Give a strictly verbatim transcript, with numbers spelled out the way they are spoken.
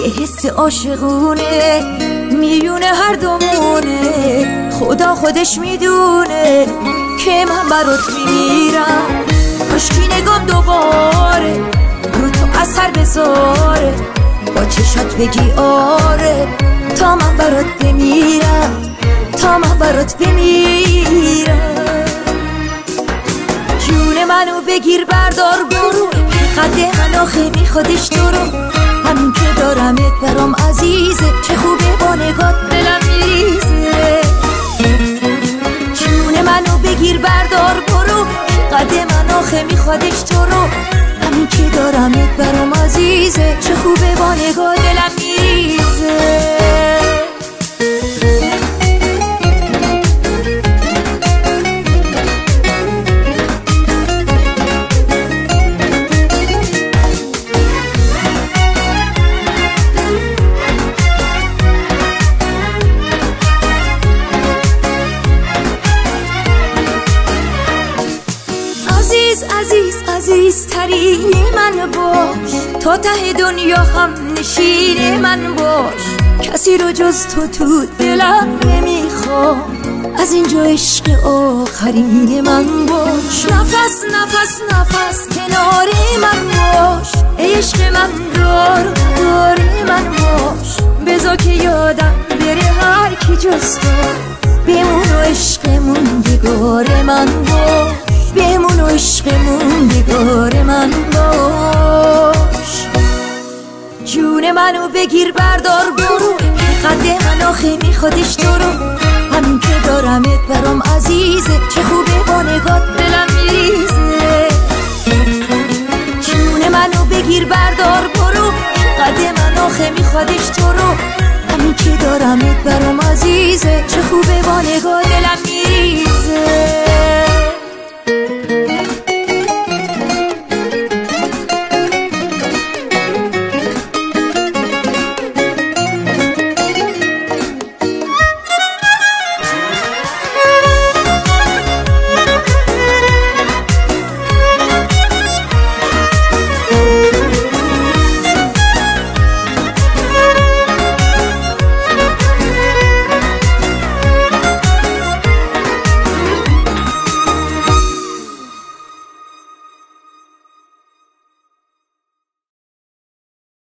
یه حس عاشقونه میونه هر دومونه. خدا خودش میدونه که من برات میمیرم. کاشکی نگام دوباره رو تو اثر بذاره، با چشات بگی آره تا من برات بمیرم، تا من برات بمیرم. جون منو بگیر بردار برو، قد من آخه میخوادش تو رو. همین که دارمت برام عزیزه، چه خوبه با نگات دلم میریزه. جون منو بگیر بردار برو، قد من آخه میخوادش تو رو. همین که دارمت برام عزیزه، چه خوبه با نگات دلم میریزه. عزیز عزیز عزیز ترین من باش، تا ته دنیا هم نشین من باش. کسی رو جز تو تو دلم نمیخوام، از اینجا عشق آخرین من باش. نفس نفس نفس کنار من باش، عشق من دار دار من باش. بذار که یادم بره هر کی جز تو، بمون و عشقمون یگار من باش، بمون و عشقمون یگار من باش. جون منو بگیر بردار برو، قد من آخه میخوادش تو رو. همین که دارمت برام عزیزه، چه خوبه با نگات دلم میریزه. جون منو بگیر بردار برو، قد من آخه میخوادش تو رو. همین که دارمت برام عزیزه، چه خوبه با نگات دلم میریزه.